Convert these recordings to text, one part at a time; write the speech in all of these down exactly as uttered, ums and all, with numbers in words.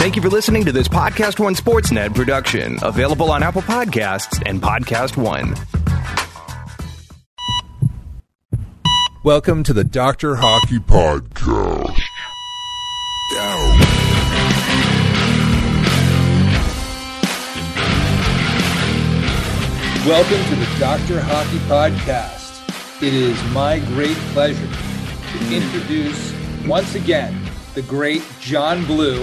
Thank you for listening to this Podcast One Sportsnet production, available on Apple Podcasts and Podcast One. Welcome to the Doctor Hockey Podcast. Down. Welcome to the Doctor Hockey Podcast. It is my great pleasure to introduce once again the great John Blue,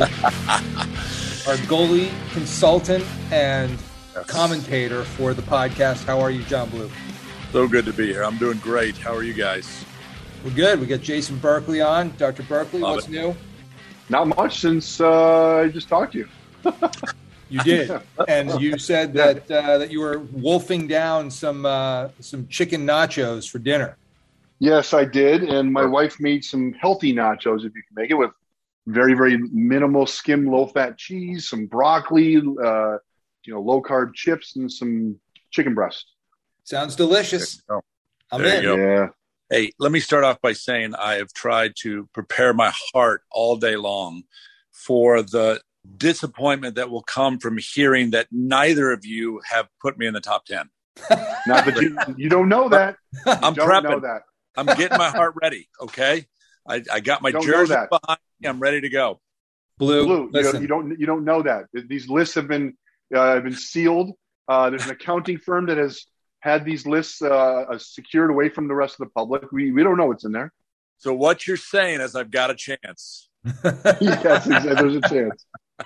our goalie consultant and commentator for the podcast. How are you, John Blue? So good to be here. I'm doing great. How are you guys? We're good. We got Jason Berkeley on. Doctor Berkeley, Love what's it. new? Not much since uh, I just talked to you. You did, and you said that uh, that you were wolfing down some uh, some chicken nachos for dinner. Yes, I did, and my wife made some healthy nachos, if you can make it, with very, very minimal skim, low-fat cheese, some broccoli, uh, you know, low-carb chips, and some chicken breast. Sounds delicious. There you go. I'm There in. you go. Yeah. Hey, let me start off by saying I have tried to prepare my heart all day long for the disappointment that will come from hearing that neither of you have put me in the top ten. Not that you, you don't know that. You I'm don't prepping. know that. I'm getting my heart ready, okay? I, I got my Don't know jersey that. behind me. I'm ready to go. Blue, Blue, you, listen. don't, you don't you don't know that. These lists have been uh, been sealed. Uh, there's an accounting firm that has had these lists uh, secured away from the rest of the public. We we don't know what's in there. So what you're saying is I've got a chance. Yes, exactly. There's a chance.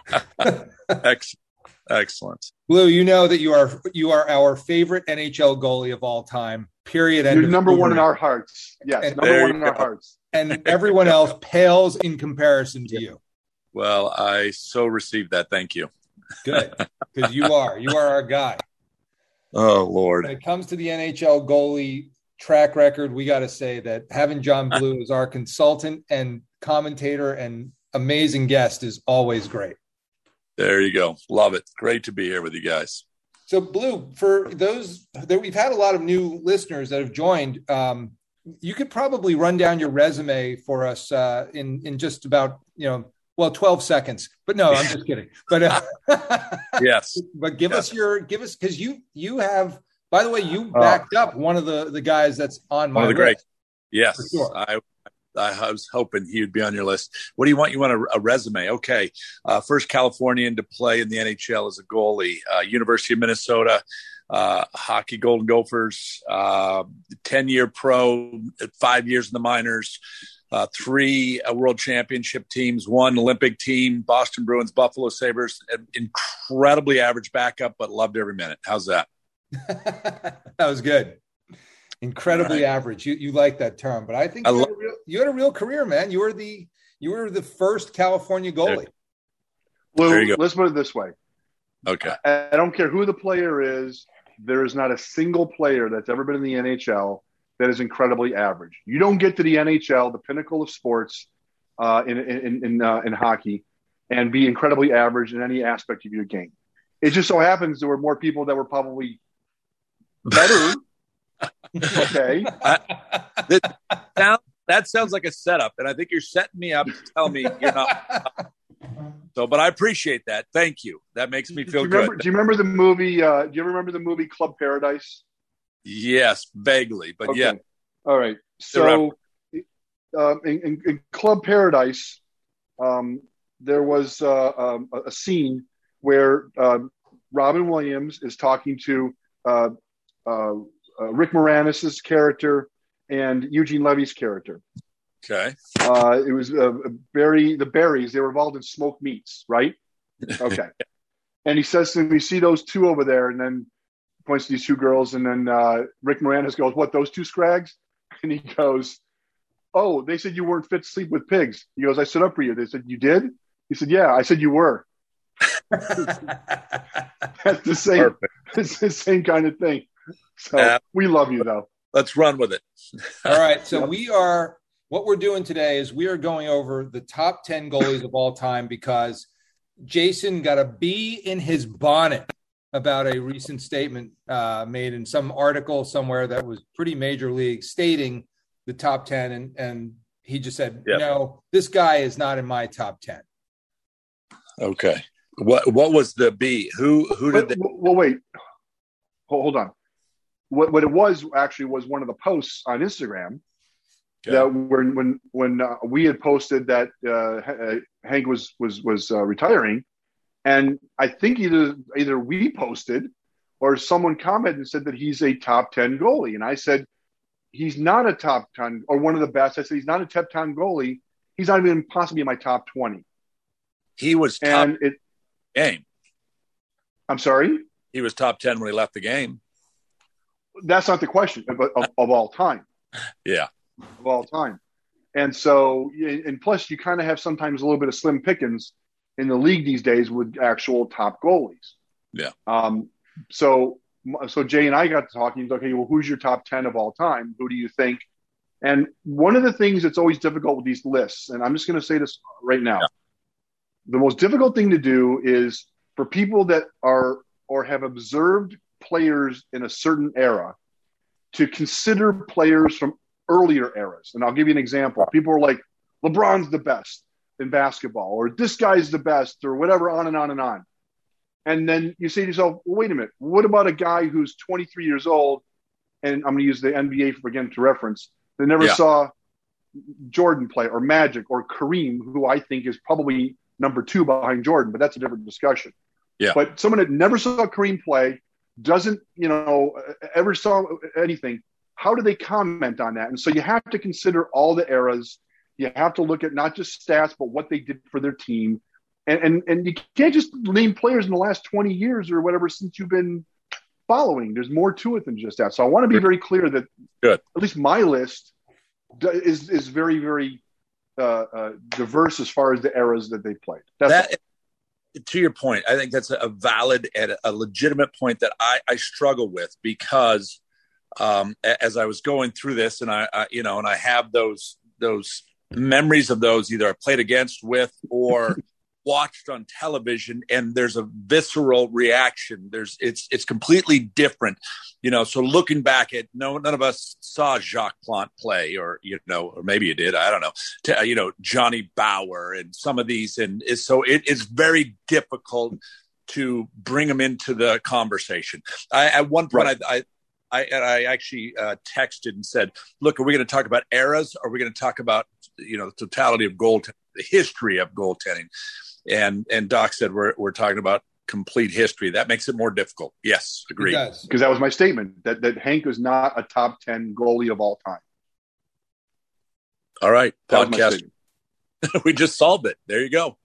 Excellent. Excellent. Blue, you know that you are you are our favorite N H L goalie of all time. Period. End You're of number one in story. our hearts. Yes, And number there one you in our go. hearts. And everyone else pales in comparison to you. Well, I so received that. Thank you. Good, because you are you are our guy. Oh, Lord. When it comes to the N H L goalie track record, we got to say that having John Blue as our consultant and commentator and amazing guest is always great. There you go. Love it. Great to be here with you guys. So, Blue, for those that we've had a lot of new listeners that have joined, um, you could probably run down your resume for us uh, in in just about you know well twelve seconds. But no, I'm just kidding. But uh, Yes. but give Yes. us your give us because you you have. By the way, you backed up one of the the guys that's on my One of the great. list. Yes. For sure. I I was hoping he would be on your list. What do you want? You want a, a resume? Okay. Uh, first Californian to play in the N H L as a goalie. Uh, University of Minnesota, uh, hockey Golden Gophers, uh, ten-year pro, five years in the minors, uh, three uh, world championship teams, one Olympic team, Boston Bruins, Buffalo Sabres. An incredibly average backup, but loved every minute. How's that? That was good. Incredibly Right. average. You you like that term, but I think I you, lo- had a real, you had a real career, man. You were the you were the first California goalie. Lou, There you go. let's put it this way. Okay. I I don't care who the player is. There is not a single player that's ever been in the N H L that is incredibly average. You don't get to the N H L, the pinnacle of sports uh, in in in, uh, in hockey, and be incredibly average in any aspect of your game. It just so happens there were more people that were probably better. Okay. That, sound, that sounds like a setup, and I think you're setting me up to tell me you're not. So, but I appreciate that. Thank you. That makes me Do feel you remember, good. do you remember the movie? Uh, do you ever remember the movie Club Paradise? Yes, vaguely, but Okay. yeah. All right. So, uh, in, in, in Club Paradise, um, there was uh, um, a scene where uh, Robin Williams is talking to uh, uh, uh, Rick Moranis' character and Eugene Levy's character. Okay. Uh, it was uh, Barry, the Berries. They were involved in smoked meats, right? Okay. And he says to me, "You see those two over there?" And then points to these two girls. And then uh, Rick Moranis goes, "What, those two scrags?" And he goes, "Oh, they said you weren't fit to sleep with pigs." He goes, "I stood up for you." They said, "You did?" He said, "Yeah." I said, "You were." That's the same. Perfect. It's the same kind of thing. So Yeah. we love you, though. Let's run with it. All right. So Yep. we are what we're doing today is we are going over the top ten goalies of all time because Jason got a bee in his bonnet about a recent statement uh, made in some article somewhere that was pretty major league stating the top ten. And, and he just said, Yep. no, this guy is not in my top ten. Okay. What what was the B? Who who did But, they? well, wait. Hold, hold on. What what it was actually was one of the posts on Instagram Okay. that when when when uh, we had posted that uh, Hank was was was uh, retiring, and I think either either we posted or someone commented and said that he's a top ten goalie, and I said he's not a top ten or one of the best. I said he's not a top ten goalie. He's not even possibly in my top twenty. He was top And it. game. I'm sorry. He was top ten when he left the game. That's not the question of, of, of all time. Yeah. Of all time. And so, and plus you kind of have sometimes a little bit of slim pickings in the league these days with actual top goalies. Yeah. Um, so, so Jay and I got to talking. He's like, okay, well, who's your top ten of all time? Who do you think? And one of the things that's always difficult with these lists, and I'm just going to say this right now, yeah. The most difficult thing to do is for people that are or have observed players in a certain era to consider players from earlier eras. And I'll give you an example. People are like, LeBron's the best in basketball, or this guy's the best, or whatever, on and on and on. And then you say to yourself, well, wait a minute, what about a guy who's twenty-three years old, and I'm going to use the N B A for, again, to reference, that never yeah. saw Jordan play, or Magic, or Kareem, who I think is probably number two behind Jordan, but that's a different discussion. Yeah. But someone that never saw Kareem play, doesn't, you know, ever saw anything, how do they comment on that? And so you have to consider all the eras. You have to look at not just stats, but what they did for their team. And and, and you can't just name players in the last twenty years or whatever since you've been following. There's more to it than just that. So I want to be very clear that Good. At least my list is is very, very uh, uh, diverse as far as the eras that they played. That's that, to your point, I think that's a valid and a legitimate point that I, I struggle with because um, as I was going through this and I, I, you know, and I have those, those memories of those either I played against with or watched on television, and there's a visceral reaction. There's, it's, it's completely different, you know, so looking back at no, none of us saw Jacques Plante play or, you know, or maybe you did, I don't know, to, you know, Johnny Bauer and some of these. And it's, so it is very difficult to bring them into the conversation. I, at one point, right. I, I, I, and I actually uh, texted and said, look, are we going to talk about eras? Or are we going to talk about, you know, the totality of goaltending, the history of goaltending? And and Doc said we're we're talking about complete history. That makes it more difficult. Yes, agreed. Because that was my statement that that Hank is not a top ten goalie of all time. All right, that podcast. We just solved it. There you go.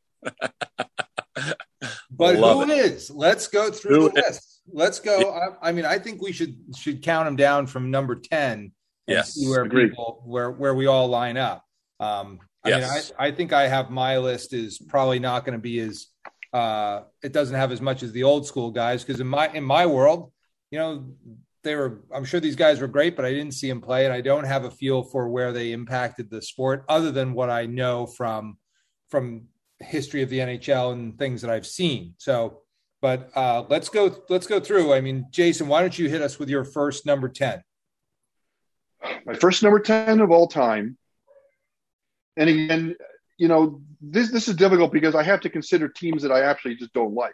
But who it. is? Let's go through Who the list. Is? Let's go. I, I mean, I think we should should count them down from number ten. And yes, see where agreed. people where where we all line up. Um, I yes. mean, I, I think I have my list is probably not going to be as uh, it doesn't have as much as the old school guys because in my in my world, you know, they were. I'm sure these guys were great, but I didn't see them play, and I don't have a feel for where they impacted the sport other than what I know from from history of the N H L and things that I've seen. So, but uh, let's go. Let's go through. I mean, Jason, why don't you hit us with your first number ten? My first number ten of all time. And again, you know, this this is difficult because I have to consider teams that I actually just don't like.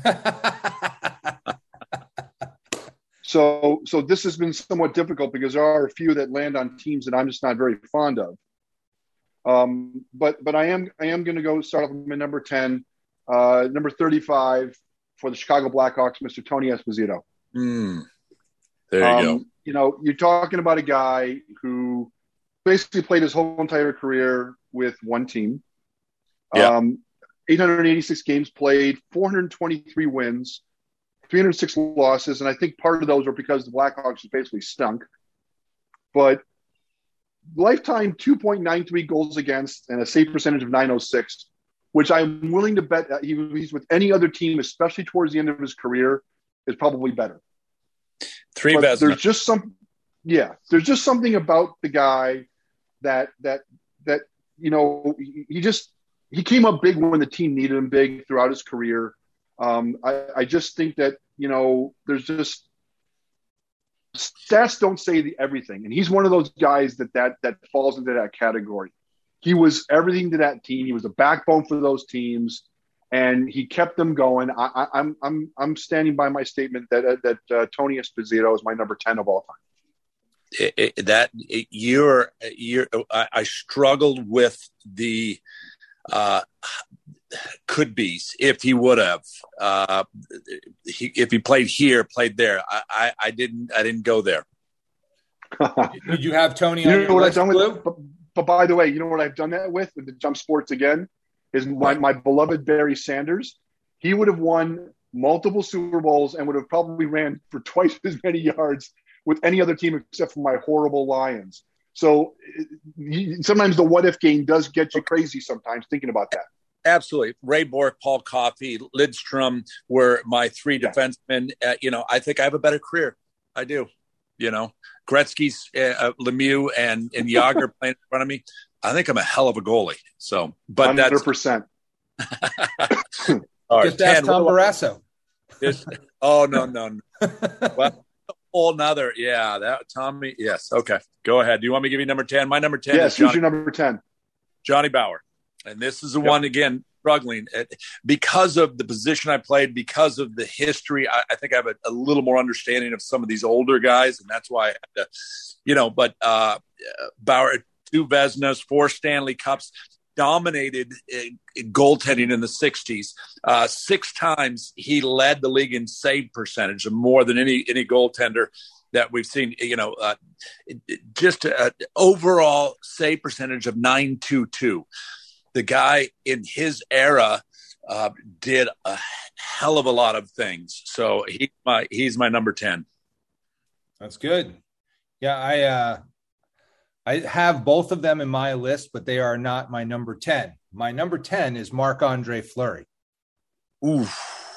so so this has been somewhat difficult because there are a few that land on teams that I'm just not very fond of. Um, but but I am I am going to go start off with my number ten, uh, number thirty-five for the Chicago Blackhawks, Mister Tony Esposito. Mm. There you um, go. You know, you're talking about a guy who basically played his whole entire career with one team. Yeah. Um, eight hundred eighty-six games played, four hundred twenty-three wins, three hundred six losses. And I think part of those were because the Blackhawks just basically stunk. But lifetime two point nine three goals against and a save percentage of nine oh six, which I'm willing to bet that he's with any other team, especially towards the end of his career, is probably better. Three but best. There's just some, yeah, there's just something about the guy that, that, that, you know, he, he just, he came up big when the team needed him big throughout his career. Um, I, I just think that, you know, there's just, stats don't say the everything. And he's one of those guys that, that, that falls into that category. He was everything to that team. He was the backbone for those teams. and he kept them going. I, I, I'm I'm I'm standing by my statement that uh, that uh, Tony Esposito is my number ten of all time. It, it, that it, you're you're I, I struggled with the uh, could be's if he would have uh, he, if he played here, played there. I, I, I didn't I didn't go there. Did you have Tony you on know your what list, I've done Blue? with but, but by the way, you know what I've done that with with the Jump Sports again is my, my beloved Barry Sanders. He would have won multiple Super Bowls and would have probably ran for twice as many yards with any other team except for my horrible Lions. So you, sometimes the what if game does get you crazy sometimes thinking about that. Absolutely. Ray Bork, Paul Coffey, Lidstrom were my three yeah. defensemen. Uh, you know, I think I have a better career. I do. You know, Gretzky's, uh, Lemieux, and, and Yager playing in front of me. I think I'm a hell of a goalie. So, but one hundred percent. That's all right. Just ask Tom Barrasso. This, oh, no, no, no. Well, whole nother. Yeah, that Tommy. Yes. Okay. Go ahead. Do you want me to give you number ten? My number ten yes, is Johnny, who's your number ten? Johnny Bauer. And this is the yep. one, again, struggling because of the position I played, because of the history. I, I think I have a, a little more understanding of some of these older guys, and that's why I had to, you know, but uh, Bauer, two Vezinas, four Stanley Cups, dominated in, in goaltending in the sixties. Uh, six times he led the league in save percentage, more than any any goaltender that we've seen. You know, uh, just an overall save percentage of nine two two. The guy in his era uh, did a hell of a lot of things. So he, my, he's my number ten. That's good. Yeah, I uh, I have both of them in my list, but they are not my number ten. My number ten is Marc-Andre Fleury. Oof.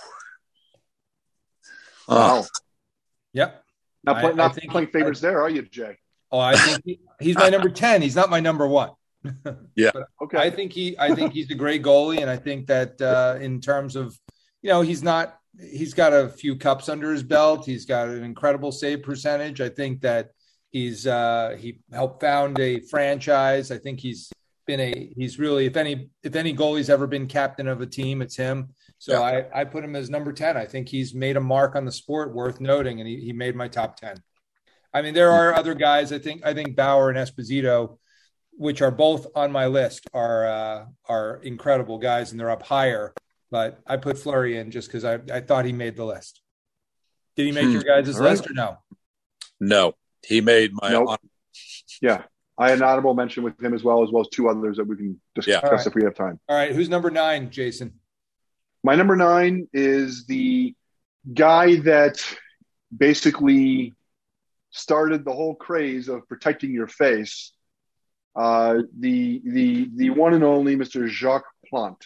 Wow. Yep. Not, play, I, not I think playing he, favorites I, there, are you, Jay? Oh, I think he, he's my number ten. He's not my number one. Yeah. But okay. I think he, I think he's a great goalie, and I think that uh, in terms of, you know, he's not, he's got a few cups under his belt. He's got an incredible save percentage. I think that he's uh, he helped found a franchise. I think he's been a, he's really, if any, if any goalie's ever been captain of a team, it's him. So yeah. I, I put him as number ten. I think he's made a mark on the sport worth noting, and he, he made my top ten. I mean, there are other guys. I think, I think Bauer and Esposito, which are both on my list, are uh, are incredible guys, and they're up higher. But I put Fleury in just because I, I thought he made the list. Did he make hmm. your guys' All list right. or no? No, he made my. Nope. Honor. Yeah, I had an honorable mention with him as well, as well as two others that we can discuss yeah. right. if we have time. All right, who's number nine, Jason? My number nine is the guy that basically started the whole craze of protecting your face. Uh, the the the one and only Mister Jacques Plante.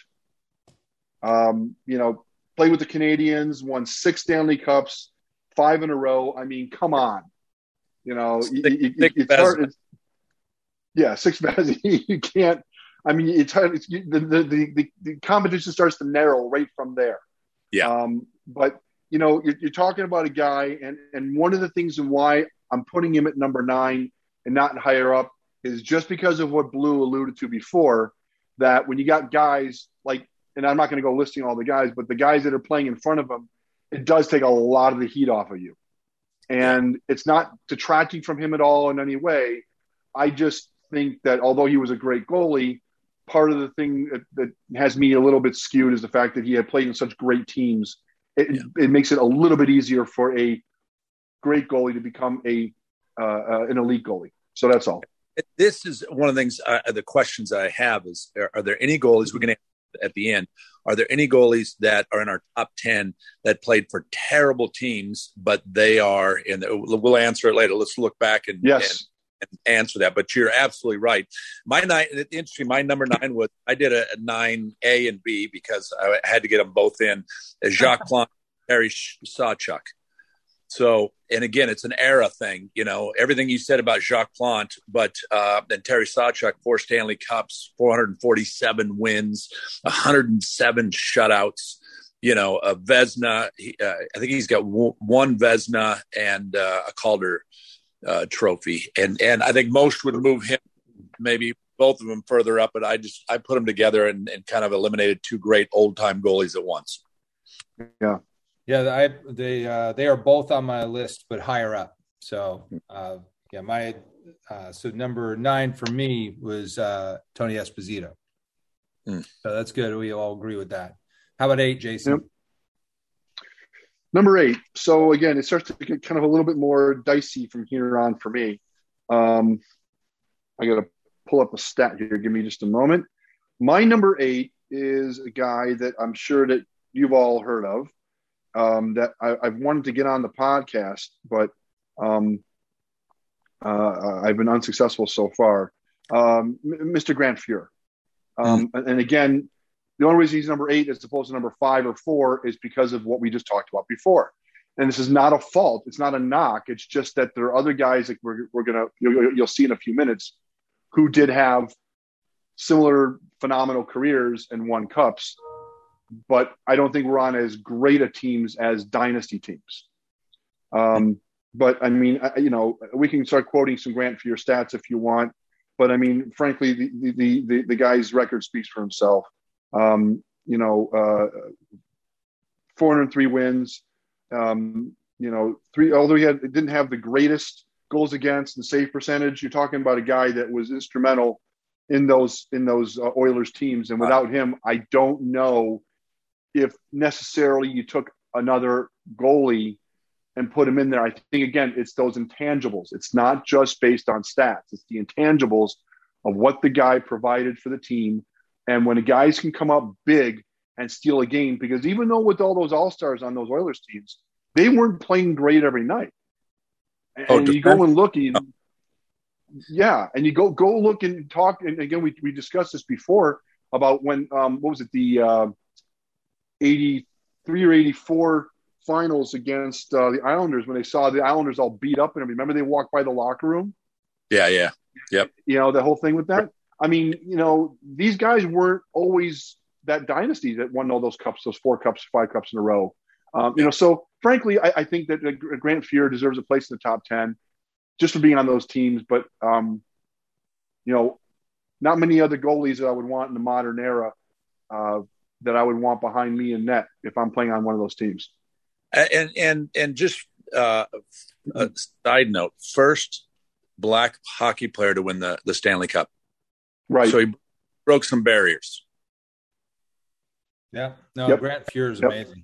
Um, you know, played with the Canadiens, won six Stanley Cups, five in a row. I mean, come on. You know, six, it, it, six it's hard. It's, yeah, six best. You can't. I mean, it's hard. It's, the, the the the competition starts to narrow right from there. Yeah. Um, but you know, you're, you're talking about a guy, and and one of the things and why I'm putting him at number nine and not higher up is just because of what Blue alluded to before, that when you got guys like, and I'm not going to go listing all the guys, but the guys that are playing in front of him, it does take a lot of the heat off of you. And it's not detracting from him at all in any way. I just think that although he was a great goalie, part of the thing that, that has me a little bit skewed is the fact that he had played in such great teams. It, yeah. it makes it a little bit easier for a great goalie to become a uh, uh, an elite goalie. So that's all. This is one of the things, uh, the questions I have is, are, are there any goalies, we're going to at the end, are there any goalies that are in our top ten that played for terrible teams, but they are in the, we'll answer it later. Let's look back and, yes. and, and answer that. But you're absolutely right. My nine, interesting, my number nine was, I did a, a nine A and B because I had to get them both in, as Jacques Plante, Terry Sawchuk. So, and again, it's an era thing, you know, everything you said about Jacques Plante, but uh, then Terry Sawchuk, four Stanley Cups, four hundred forty-seven wins, one hundred seven shutouts, you know, a Vezina. He, uh, I think he's got w- one Vezina and uh, a Calder uh, trophy. And, and I think most would move him maybe both of them further up, but I just I put them together and, and kind of eliminated two great old time goalies at once. Yeah, yeah, I they uh, they are both on my list, but higher up. So uh, yeah, my uh, so number nine for me was uh, Tony Esposito. Mm. So that's good. We all agree with that. How about eight, Jason? Yep. Number eight. So again, it starts to get kind of a little bit more dicey from here on for me. Um, I got to pull up a stat here. Give me just a moment. My number eight is a guy that I'm sure that you've all heard of, um, that I, I've wanted to get on the podcast, but um, uh, I've been unsuccessful so far. Um, Mister Grant Fuhr. Um, mm. And again, the only reason he's number eight as opposed to number five or four is because of what we just talked about before. And this is not a fault. It's not a knock. It's just that there are other guys that we're, we're going to, you'll, you'll see in a few minutes, who did have similar phenomenal careers and won cups. But I don't think we're on as great a teams as dynasty teams. Um, but I mean, I, you know, we can start quoting some Grant Fuhr stats if you want. But I mean, frankly, the, the, the, the guy's record speaks for himself. Um, you know, uh, four hundred three wins, um, you know, three, although he had, didn't have the greatest goals against and save percentage, you're talking about a guy that was instrumental in those, in those uh, Oilers teams. And without him, I don't know if necessarily you took another goalie and put him in there. I think, again, it's those intangibles. It's not just based on stats. It's the intangibles of what the guy provided for the team. And when the guys can come up big and steal a game, because even though with all those all-stars on those Oilers teams, they weren't playing great every night. And oh, you go and look, and, yeah, and you go go look and talk. And again, we we discussed this before about when um, what was it, the uh, eighty-three or eighty-four finals against uh, the Islanders, when they saw the Islanders all beat up, and remember they walked by the locker room. Yeah, yeah, yep. You know, the whole thing with that. I mean, you know, these guys weren't always that dynasty that won all those cups, those four cups, five cups in a row. Um, you know, so frankly, I, I think that uh, Grant Fuhr deserves a place in the top ten just for being on those teams. But, um, you know, not many other goalies that I would want in the modern era uh, that I would want behind me in net if I'm playing on one of those teams. And and and just uh, a side note, first black hockey player to win the, the Stanley Cup. Right. So he broke some barriers. Yeah. No, yep. Grant Fuhr is yep. amazing.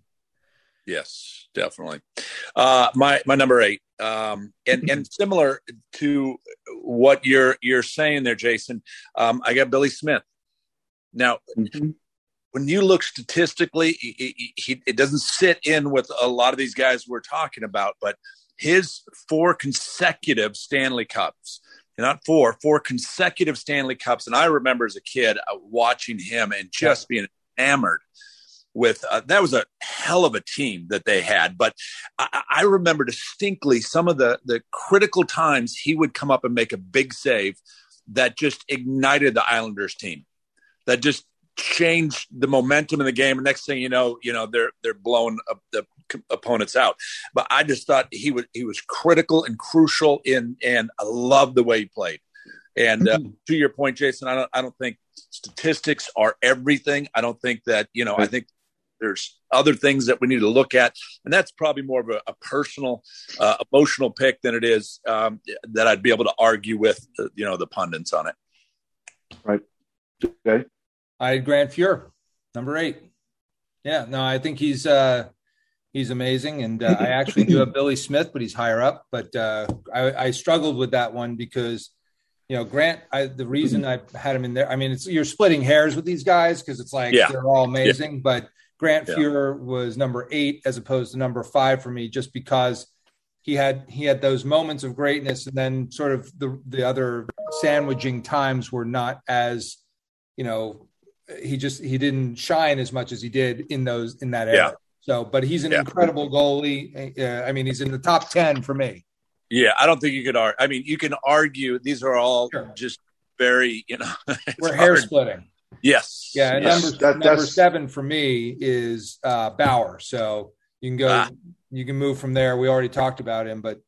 Yes, definitely. Uh, my my number eight, um, and and similar to what you're you're saying there, Jason. Um, I got Billy Smith. Now, mm-hmm. when you look statistically, he, he, it doesn't sit in with a lot of these guys we're talking about, but his four consecutive Stanley Cups. Not four, four consecutive Stanley Cups. And I remember as a kid uh, watching him and just being enamored with uh, that was a hell of a team that they had. But I, I remember distinctly some of the, the critical times he would come up and make a big save that just ignited the Islanders team, that just changed the momentum in the game. And next thing you know, you know, they're, they're blowing up the opponents out. But I just thought he was, he was critical and crucial in, and I love the way he played. And uh, to your point, Jason, I don't, I don't think statistics are everything. I don't think that, you know, I think there's other things that we need to look at, and that's probably more of a, a personal, uh, emotional pick than it is um, that I'd be able to argue with, uh, you know, the pundits on it. Right. Okay. I had Grant Fuhr, number eight. Yeah, no, I think he's uh, he's amazing, and uh, I actually do have Billy Smith, but he's higher up. But uh, I, I struggled with that one because, you know, Grant. I, the reason I had him in there, I mean, it's you're splitting hairs with these guys because it's like yeah. they're all amazing, yeah. but Grant yeah. Fuhr was number eight as opposed to number five for me, just because he had he had those moments of greatness, and then sort of the the other sandwiching times were not as, you know. He just he didn't shine as much as he did in those in that era. Yeah. So, but he's an yeah. incredible goalie. Uh, I mean, he's in the top ten for me. Yeah, I don't think you could argue. I mean, you can argue these are all sure. just very, you know, we're hair splitting. Yes. Yeah. And yes. Number that, number seven for me is uh, Bauer. So you can go, ah. you can move from there. We already talked about him, but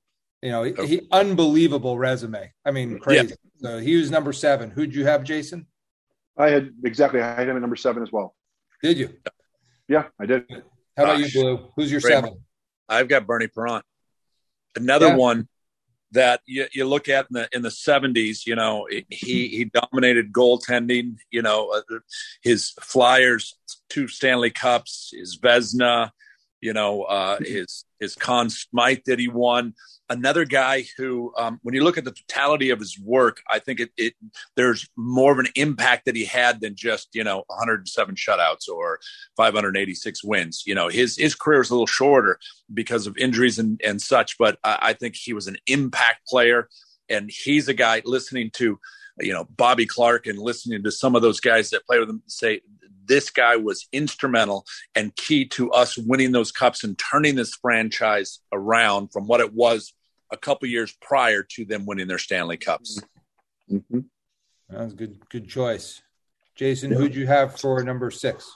You know, he, he unbelievable resume. I mean, crazy. Yeah. So he was number seven. Who'd you have, Jason? I had exactly. I had him at number seven as well. Did you? Yeah, I did. How about Gosh. you, Blue? Who's your Great. seven? I've got Bernie Parent. Another yeah. one that you, you look at in the in the seventies. You know, he he dominated goaltending. You know, uh, his Flyers, two Stanley Cups, his Vezina. You know, uh, his his Conn Smythe that he won. Another guy who, um, when you look at the totality of his work, I think it, it there's more of an impact that he had than just, you know, one hundred seven shutouts or five hundred eighty-six wins. You know, his his career is a little shorter because of injuries and, and such, but I, I think he was an impact player. And he's a guy listening to, you know, Bobby Clark and listening to some of those guys that play with him say, this guy was instrumental and key to us winning those cups and turning this franchise around from what it was a couple years prior to them winning their Stanley Cups. Mm-hmm. That's a good, good choice. Jason, yeah. Who'd you have for number six?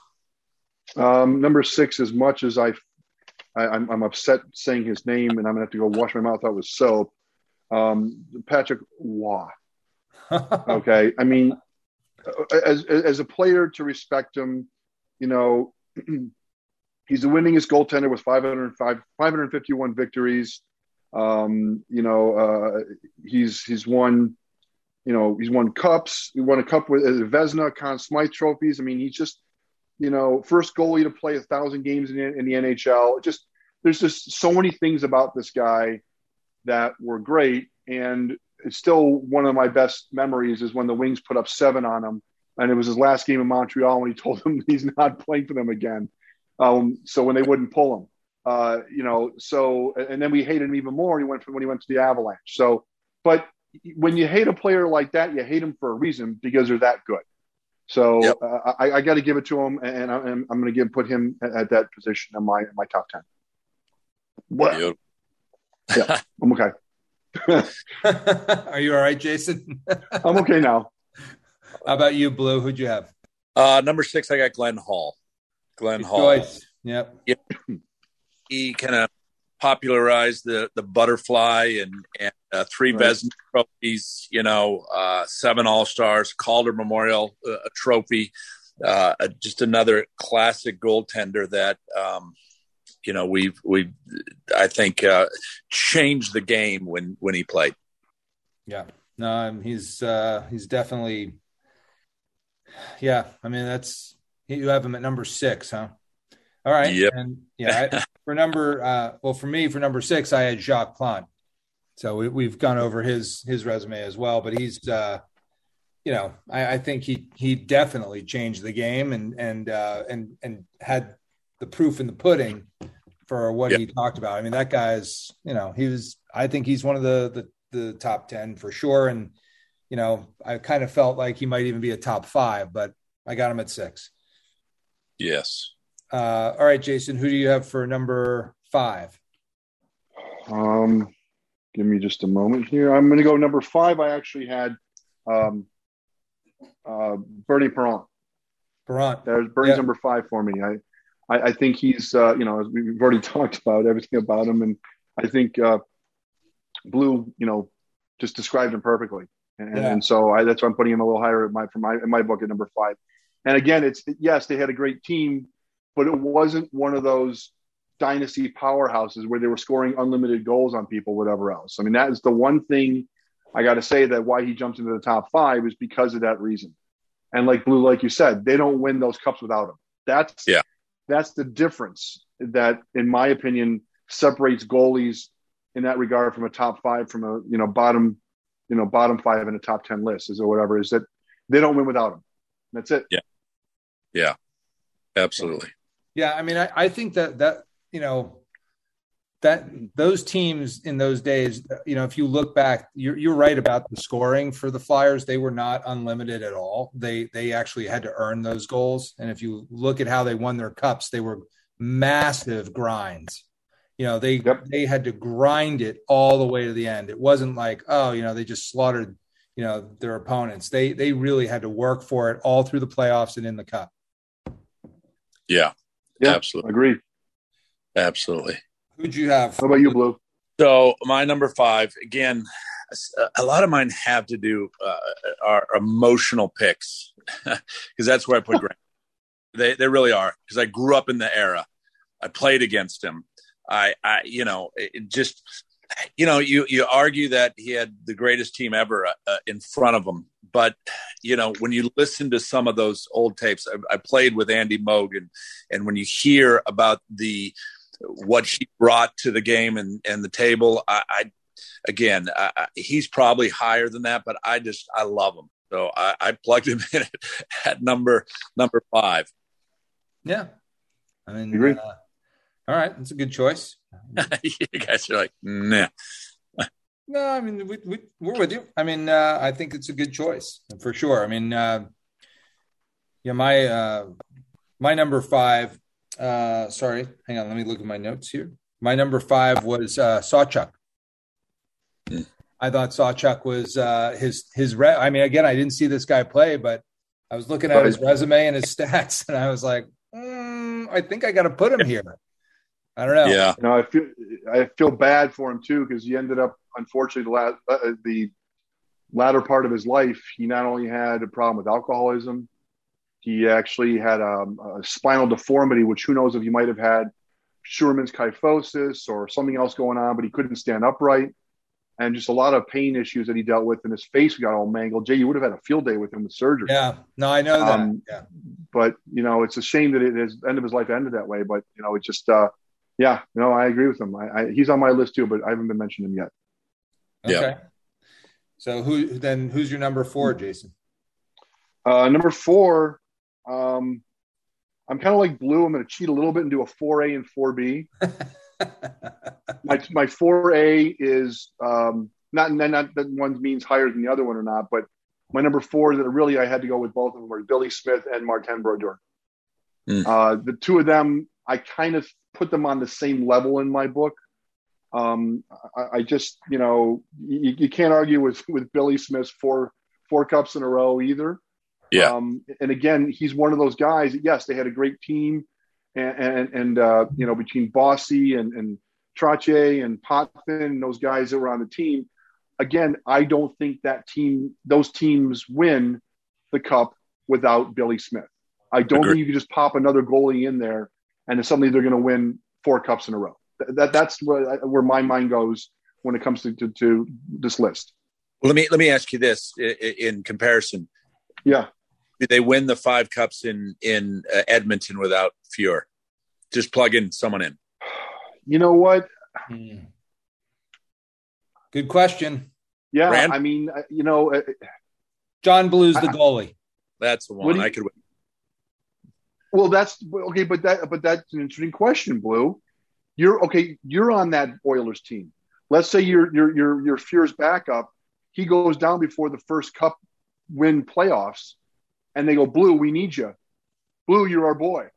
Um, number six, as much as I, I I'm, I'm upset saying his name and I'm gonna have to go wash my mouth out with soap. Um, Patrick Waugh. Okay. I mean, as as a player, to respect him, you know, he's the winningest goaltender with five hundred five, five hundred fifty-one victories. Um, you know, uh, he's he's won, you know, he's won cups. He won a cup with uh, Vezina, Conn Smythe trophies. I mean, he's just, you know, first goalie to play a thousand games in the, in the N H L. Just there's just so many things about this guy that were great, and it's still one of my best memories is when the Wings put up seven on him, and it was his last game in Montreal when he told them he's not playing for them again. Um, so when they wouldn't pull him, uh, you know, so, and then we hated him even more when he went when he went to the Avalanche. So, but when you hate a player like that, you hate him for a reason because they're that good. So yep. uh, I, I got to give it to him, and I'm, I'm going to give, put him at, at that position in my, in my top ten. What? Yeah, I'm okay. Are you all right, Jason? I'm okay now. How about you, Blue? Who'd you have? Uh, number six, I got Glenn Hall. Glenn Good Hall. Choice. Yep. yep. He kind of popularized the the butterfly and, and uh, three right. Vezina trophies, you know, uh, seven All-Stars, Calder Memorial uh, trophy. Uh, just another classic goaltender that, um, you know, we've, we've, I think, uh, changed the game when, when he played. Yeah, no, he's, uh, he's definitely, yeah. I mean, that's, you have him at number six, huh? All right. Yep. And yeah, I, for number, uh, well, for me, for number six, I had Jacques Plante. So we, we've gone over his, his resume as well, but he's, uh, you know, I, I think he, he definitely changed the game and, and, uh, and, and had the proof in the pudding for what yep. he talked about. I mean, that guy's, you know, he was, I think he's one of the, the, the top ten for sure. And, you know, I kind of felt like he might even be a top five, but I got him at six. Yes. Uh, all right, Jason, who do you have for number five? Um, give me just a moment here. I'm going to go number five. I actually had um, uh, Bernie Parent. Parent. There's Bernie's yeah. number five for me. I, I, I think he's, uh, you know, as we've already talked about everything about him, and I think uh, Blue, you know, just described him perfectly, and, yeah. and so I, that's why I'm putting him a little higher in my for my in my book at number five. And again, it's yes, they had a great team, but it wasn't one of those dynasty powerhouses where they were scoring unlimited goals on people, whatever else. I mean, that is the one thing I got to say that why he jumped into the top five is because of that reason. And like Blue, like you said, they don't win those cups without him. That's yeah. That's the difference that, in my opinion, separates goalies in that regard from a top five, from a you know bottom, you know bottom five in a top ten list, is or whatever. Is that they don't win without him. That's it. Yeah, yeah, absolutely. Yeah, I mean, I, I think that that you know that those teams in those days, you know, if you look back, you're you're right about the scoring for the Flyers. They were not unlimited at all. They they actually had to earn those goals. And if you look at how they won their cups, they were massive grinds. You know, they yep. they had to grind it all the way to the end. It wasn't like, oh, you know, they just slaughtered, you know, their opponents. They they really had to work for it all through the playoffs and in the cup. Yeah, yeah, absolutely. Agreed. Absolutely. Who'd you have? How about you, Blue? So my number five, again, a lot of mine have to do uh, are emotional picks because that's where I put Grant. They they really are, because I grew up in the era. I played against him. I, I you know, it just, you know, you, you argue that he had the greatest team ever uh, in front of him. But, you know, when you listen to some of those old tapes, I, I played with Andy Moog, and, and when you hear about the what he brought to the game and, and the table, I, I again, I, he's probably higher than that, but I just, I love him. So I, I plugged him in at, at number number five. Yeah. I mean, Agree. Uh, all right. That's a good choice. You guys are like, nah. No, I mean, we, we, we're with you. I mean, uh, I think it's a good choice for sure. I mean, uh, yeah, my, uh, my number five, uh, sorry, hang on. Let me look at my notes here. My number five was uh, Sawchuk. Mm. I thought Sawchuk was uh, his, his, re- I mean, again, I didn't see this guy play, but I was looking at his resume and his stats, and I was like, mm, I think I got to put him here. I don't know. Yeah. You know, I feel I feel bad for him too, because he ended up, unfortunately, the, la- uh, the latter part of his life, he not only had a problem with alcoholism, he actually had a, a spinal deformity, which who knows if he might have had Scheuermann's kyphosis or something else going on, but he couldn't stand upright, and just a lot of pain issues that he dealt with, and his face got all mangled. Jay, you would have had a field day with him with surgery. Yeah, no, I know that. Um, yeah. But, you know, it's a shame that it is end of his life ended that way. But, you know, it just, uh, yeah, no, I agree with him. I, I, he's on my list too, but I haven't been mentioning him yet. Okay. Yeah. So who then? Who's your number four, Jason? Uh, number four, um, I'm kind of like Blue. I'm going to cheat a little bit and do a four A and four B. my my four A is um, not not that one means higher than the other one or not, but my number four that really I had to go with both of them were Billy Smith and Martin Brodeur. Mm. Uh, the two of them, I kind of put them on the same level in my book. Um, I, I just, you know, you, you can't argue with, with Billy Smith's four, four cups in a row either. Yeah. Um, and again, he's one of those guys. Yes, they had a great team, and, and, and uh, you know, between Bossy and, and Trache and Potvin, those guys that were on the team. Again, I don't think that team, those teams win the cup without Billy Smith. I don't Agreed. think you can just pop another goalie in there and then suddenly they're going to win four cups in a row. That that's where, where my mind goes when it comes to, to, to this list. Well, let me let me ask you this in, in comparison. Yeah, Did they win the five cups in in uh, Edmonton without Fuhr? Just plug in someone in. you know what? Hmm. Good question. Yeah, Rand? I mean, uh, you know, uh, John Blue's the I- goalie. That's the What one do you- I could win. well, that's okay, but that but that's an interesting question, Blue. You're okay. You're on that Oilers team. Let's say you're you're you're you're Fuhr's backup. He goes down before the first cup win playoffs, and they go, Blue, we need you. Blue, you're our boy.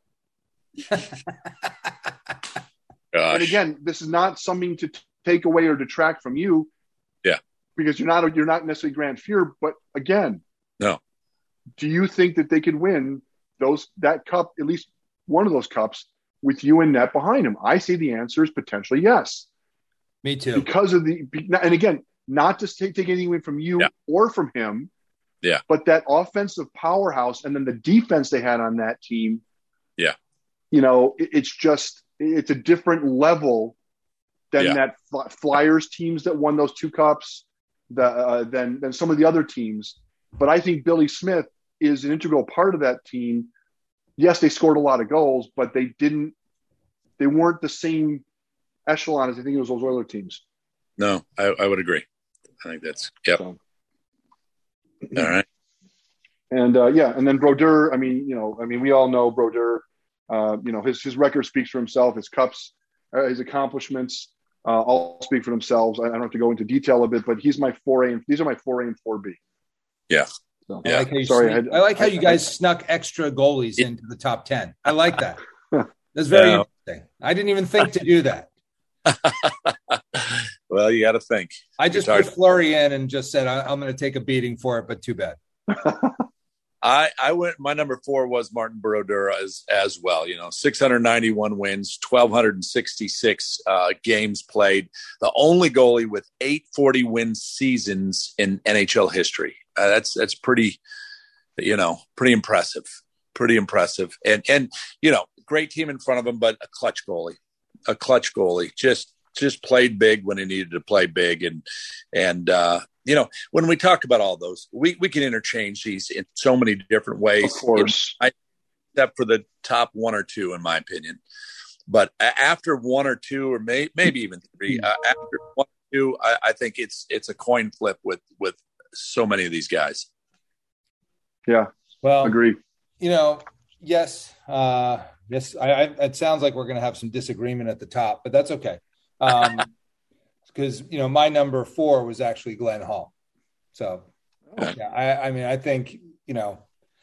Gosh. And again, this is not something to t- take away or detract from you. Yeah. Because you're not you're not necessarily Grant Fuhr, but again, No. do you think that they could win those that cup, at least one of those cups, with you and net behind him? I see the answer is potentially yes. Me too. Because of the and again, not to take, take anything away from you Yeah. or from him. Yeah. But that offensive powerhouse and then the defense they had on that team. Yeah. You know, it, it's just it's a different level than Yeah. that Fly- Flyers teams that won those two cups, the uh, than than some of the other teams. But I think Billy Smith is an integral part of that team. Yes, they scored a lot of goals, but they didn't. They weren't the same echelon as I think it was those Oilers teams. No, I, I would agree. I think that's yep. So. All right. And uh, yeah, and then Brodeur. I mean, you know, I mean, we all know Brodeur. Uh, you know, his his record speaks for himself. His cups, uh, his accomplishments, uh, all speak for themselves. I, I don't have to go into detail a bit, but he's my four A. And these are my four A and four B. Yeah. So, I Yeah. like how you, Sorry, sneak- I had- I like how you I- guys snuck extra goalies into the top ten. I like that. That's very Yeah. interesting. I didn't even think to do that. Well, you got to think. I just It's hard. put Fleury in and just said I, I'm going to take a beating for it, but too bad. I, I went, my number four was Martin Brodeur as, as well. You know, six hundred ninety-one wins, one thousand two hundred sixty-six uh, games played. The only goalie with eight forty win seasons in N H L history. Uh, that's, that's pretty, you know, pretty impressive, pretty impressive. And, and, you know, great team in front of him, but a clutch goalie, a clutch goalie, just, just played big when he needed to play big. And, and, uh, you know, when we talk about all those, we, we can interchange these in so many different ways. Of course. I, except for the top one or two, in my opinion. But after one or two, or may, maybe even three, uh, after one or two, I, I think it's it's a coin flip with with so many of these guys. Yeah. Well, agree. You know, yes, uh, yes. I, I, it sounds like we're going to have some disagreement at the top, but that's okay. Um, because, you know, my number four was actually Glenn Hall. So, yeah, I, I mean, I think, you know,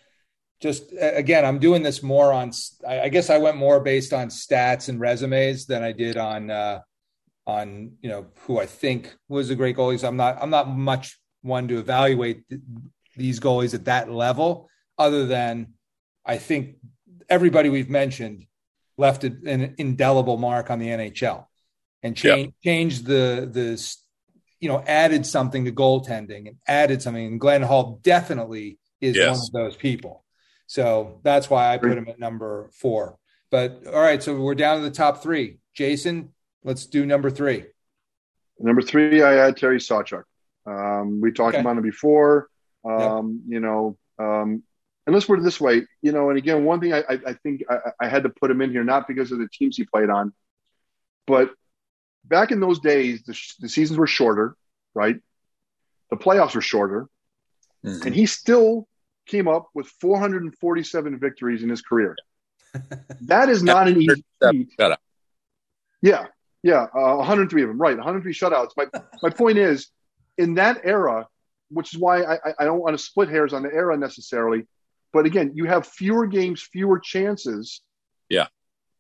just, again, I'm doing this more on, I, I guess I went more based on stats and resumes than I did on, uh, on, you know, who I think was a great goalie. So I'm not, I'm not much one to evaluate th- these goalies at that level, other than I think everybody we've mentioned left an indelible mark on the N H L. And change yep. changed the the you know added something to goaltending and added something. And Glenn Hall definitely is yes. one of those people. So that's why I put him at number four. But all right, so we're down to the top three. Jason, let's do number three. Number three, I had Terry Sawchuk. Um, we talked okay. about him before. Um, yep. You know, um, and let's put it this way. You know, and again, one thing I, I, I think I, I had to put him in here, not because of the teams he played on, but back in those days, the, the seasons were shorter, right? The playoffs were shorter. Mm-hmm. And he still came up with four hundred forty-seven victories in his career. That is not an easy feat. Yeah, yeah, uh, one hundred three of them, right, one hundred three shutouts. My, my point is, in that era, which is why I, I don't want to split hairs on the era necessarily, but again, you have fewer games, fewer chances. Yeah.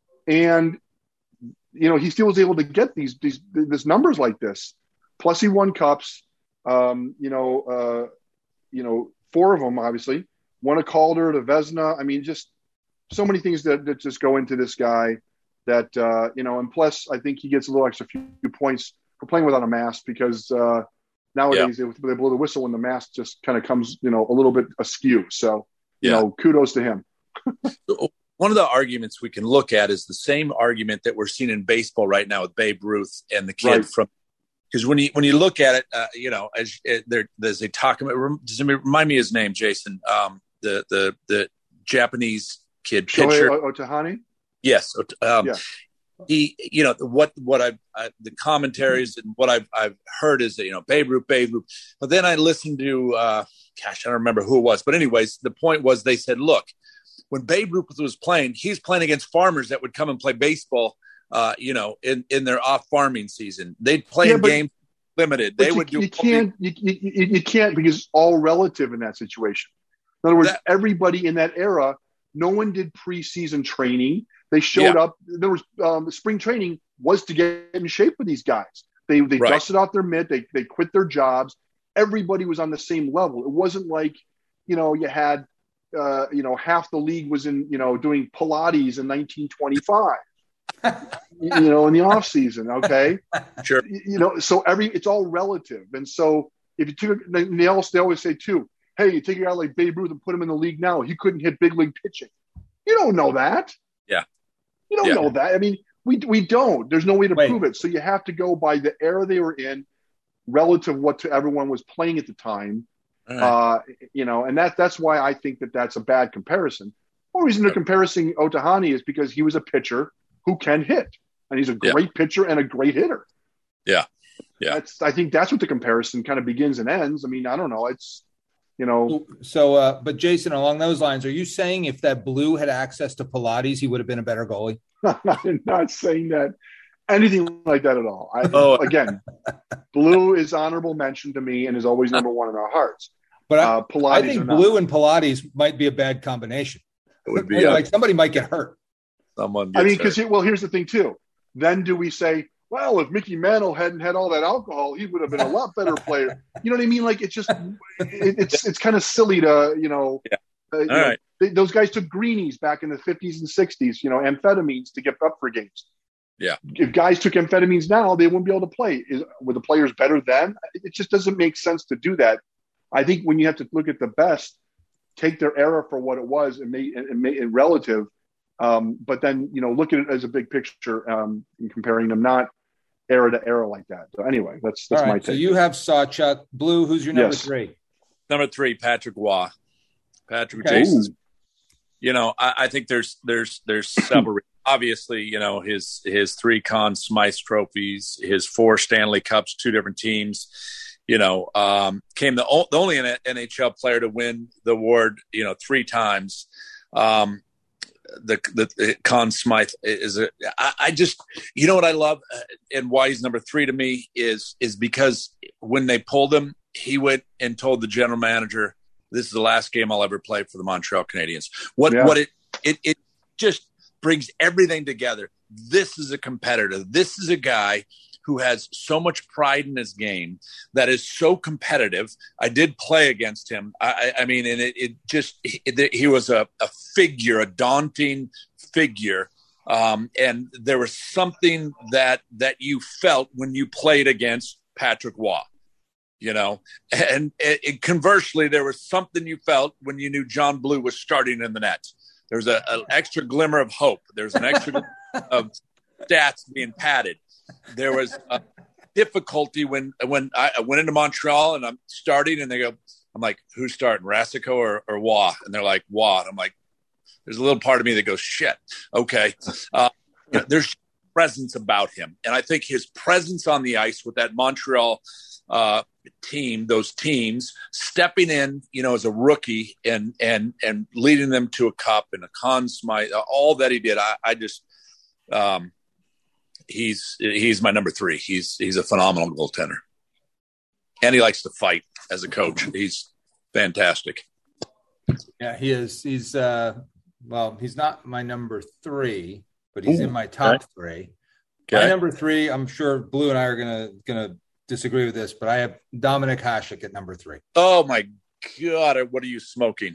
And you know, he still was able to get these these this numbers like this. Plus, he won cups. Um, you know, uh, you know, four of them obviously. Won a Calder, the Vezina. I mean, just so many things that, that just go into this guy. That uh, you know, and plus, I think he gets a little extra few points for playing without a mask because uh, nowadays yeah. they, they blow the whistle when the mask just kind of comes, you know, a little bit askew. So, you yeah. know, kudos to him. One of the arguments we can look at is the same argument that we're seeing in baseball right now with Babe Ruth and the kid right. from, because when you when you look at it, uh, you know, as there, there's a talk about. Does it remind me his name, Jason? Um, the the the Japanese kid pitcher, Shohei Ohtani. Yes, um, yeah. He, you know, what what I've I, the commentaries and what I've I've heard is that, you know, Babe Ruth, Babe Ruth. But then I listened to, uh, gosh, I don't remember who it was, but anyways, the point was they said, look, when Babe Ruth was playing, he's playing against farmers that would come and play baseball, uh, you know, in, in their off farming season. They'd play yeah, in but, games limited. They you, would do. You can't, you, you, you can't because it's all relative in that situation. In other words, that, everybody in that era, no one did preseason training. They showed yeah. up. There was um, spring training was to get in shape with these guys. They they right. dusted off their mitt. They they quit their jobs. Everybody was on the same level. It wasn't like, you know, you had. Uh, you know, half the league was in, you know, doing Pilates in nineteen twenty-five, you know, in the off season. Okay. Sure. You know, so every, it's all relative. And so if you took, they always, they always say too, hey, you take a guy like Babe Ruth and put him in the league now, he couldn't hit big league pitching. You don't know that. Yeah. You don't yeah. know that. I mean, we, we don't, there's no way to Wait. prove it. So you have to go by the era they were in relative what to everyone was playing at the time. Right. Uh, you know, and that that's why I think that that's a bad comparison. The only reason they're comparing Ohtani is because he was a pitcher who can hit, and he's a great yeah. pitcher and a great hitter. Yeah, yeah. That's I think that's what the comparison kind of begins and ends. I mean, I don't know. It's you know. So, uh, but Jason, along those lines, are you saying if that Blue had access to Pilates, he would have been a better goalie? I'm not saying that. Anything like that at all. I, oh. Again, Blue is honorable mention to me and is always number one in our hearts. But I, uh, Pilates I think Blue and Pilates might be a bad combination. It would be like a, somebody might get hurt. Someone. I mean, because well, here's the thing too. Then do we say, well, if Mickey Mantle hadn't had all that alcohol, he would have been a lot better player? You know what I mean? Like it's just, it, it's it's kind of silly to you know, yeah. Uh, you know, right. they, those guys took greenies back in the fifties and sixties, you know, amphetamines to get up for games. Yeah. If guys took amphetamines now, they wouldn't be able to play. Is, were the players better then? It just doesn't make sense to do that. I think when you have to look at the best, take their era for what it was and make and make it relative. Um, but then, you know, look at it as a big picture um, and comparing them, not era to era like that. So anyway, that's that's All right, my take. So you have Sawchuk. Blue, who's your number Yes. three? Number three, Patrick Waugh. Patrick Okay. Jason. You know, I, I think there's there's there's several. Obviously, you know, his his three Conn Smythe trophies, his four Stanley Cups, two different teams. You know, um, came the, o- the only N H L player to win the award, you know, three times. Um, the the, the Conn Smythe is a. I, I just, you know, what I love uh, and why he's number three to me is is because when they pulled him, he went and told the general manager, "This is the last game I'll ever play for the Montreal Canadiens." What Yeah. what it it it just brings everything together. This is a competitor. This is a guy who has so much pride in his game that is so competitive. I did play against him. I, I mean, and it, it just, it, he was a, a figure, a daunting figure. Um, and there was something that, that you felt when you played against Patrick Waugh, you know, and it, it, conversely, there was something you felt when you knew John Blue was starting in the net. There's an extra glimmer of hope. There's an extra glimmer of stats being padded. There was a difficulty when when I went into Montreal and I'm starting and they go, I'm like, who's starting, Rasico or, or Waugh? And they're like, Waugh. And I'm like, there's a little part of me that goes, shit, okay. Uh, you know, there's presence about him. And I think his presence on the ice with that Montreal uh, team, those teams, stepping in, you know, as a rookie and and and leading them to a cup and a Conn Smythe, all that he did, I, I just um, – He's he's my number three. He's he's a phenomenal goaltender, and he likes to fight as a coach. He's fantastic. Yeah, he is. He's uh, well, he's not my number three, but he's Ooh, in my top okay. three. Okay. My number three, I'm sure Blue and I are gonna gonna disagree with this, but I have Dominik Hasek at number three. Oh my God! What are you smoking?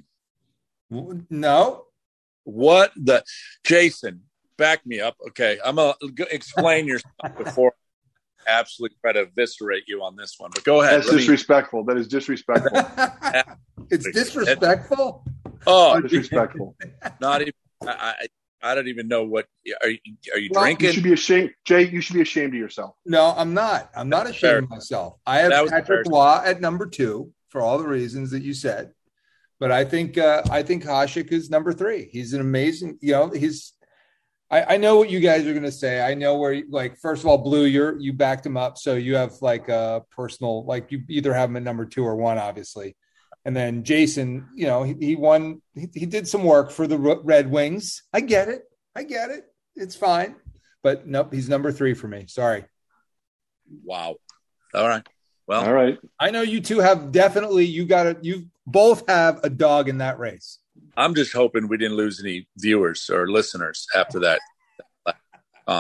No. What the Jason? Back me up. Okay. I'm going to explain your stuff before I absolutely try to eviscerate you on this one. But go ahead. That's disrespectful. Me... That is disrespectful. It's disrespectful? Oh, disrespectful. Not even, I, I, I don't even know what, are you, are you well, drinking? You should be ashamed. Jay, you should be ashamed of yourself. No, I'm not. I'm not ashamed Fair. of myself. I have Patrick Waugh at number two for all the reasons that you said. But I think, uh, I think Hasek is number three. He's an amazing, you know, he's, I, I know what you guys are going to say. I know where, like, first of all, Blue, you're you backed him up, so you have like a personal, like you either have him at number two or one, obviously. And then Jason, you know, he, he won. He, he did some work for the Red Wings. I get it. I get it. It's fine. But nope, he's number three for me. Sorry. Wow. All right. Well, all right. I know you two have definitely. You got it. You both have a dog in that race. I'm just hoping we didn't lose any viewers or listeners after that. Um,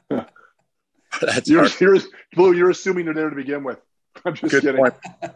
that's you're, you're, Blue, you're assuming they're there to begin with. I'm just Good kidding.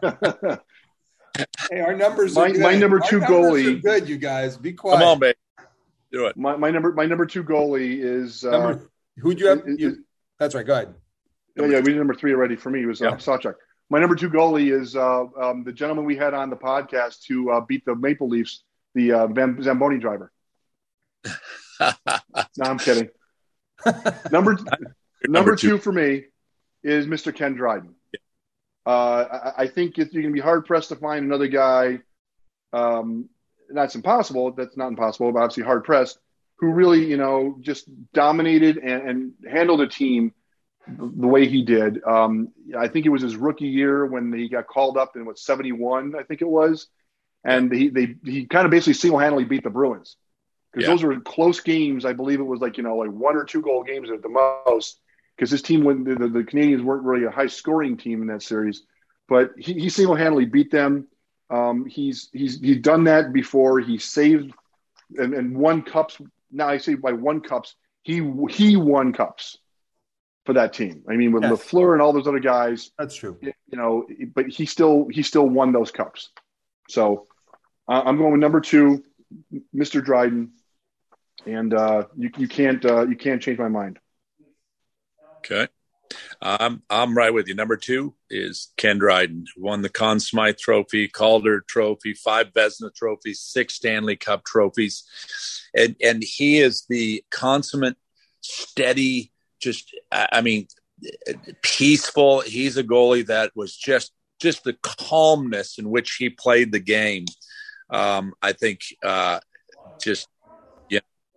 Hey, our numbers my, are good. My number our two goalie. Are good, you guys. Be quiet. Come on, babe. Do it. My, my number my number two goalie is uh, number, who'd you have? Is, you, that's right. Go ahead. Yeah, yeah, we did number three already for me. It was uh, yeah. Sawchuk. My number two goalie is uh, um, the gentleman we had on the podcast who uh, beat the Maple Leafs, the uh, Van Zamboni driver. No, I'm kidding. Number number, number two. two for me is Mister Ken Dryden. Yeah. Uh, I, I think you're going to be hard pressed to find another guy. Um, that's impossible. That's not impossible, but obviously hard pressed. Who really, you know, just dominated and, and handled a team the way he did. Um, I think it was his rookie year when he got called up in what seventy-one, I think it was. And he they he kind of basically single-handedly beat the Bruins because yeah. those were close games. I believe it was like, you know, like one or two goal games at the most because his team, when the, the, the Canadians weren't really a high-scoring team in that series. But he, he single-handedly beat them. Um, he's he's he's done that before. He saved and, and won cups. Now I say by one cups. He he won cups for that team. I mean, with yes. Lafleur and all those other guys. That's true. You know, but he still he still won those cups. So uh, I'm going with number two Mister Dryden, and uh, you you can't uh, you can't change my mind. Okay. I'm I'm right with you. Number two is Ken Dryden, who won the Conn Smythe Trophy, Calder Trophy, five Vezina trophies, six Stanley Cup trophies, and and he is the consummate, steady, just I mean, peaceful. He's a goalie that was just just the calmness in which he played the game. Um, I think uh, just yeah,